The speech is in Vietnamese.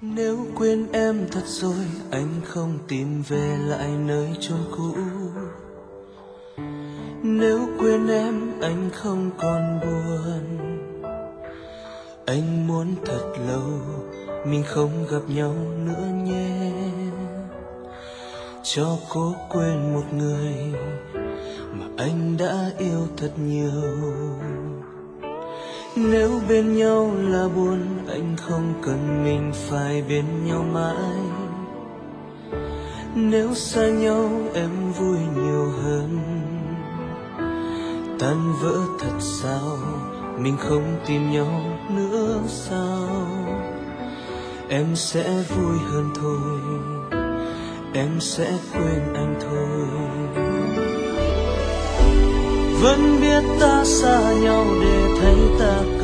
Nếu quên em thật rồi, anh không tìm về lại nơi chốn cũ. Nếu quên em, anh không còn buồn. Anh muốn thật lâu mình không gặp nhau nữa nhé, cho cố quên một người mà anh đã yêu thật nhiều. Nếu bên nhau là buồn, anh không cần mình phải bên nhau mãi. Nếu xa nhau em vui nhiều hơn. Tan vỡ thật sao, mình không tìm nhau nữa sao? Em sẽ vui hơn thôi, em sẽ quên anh thôi. Vẫn biết ta xa nhau để thấy ta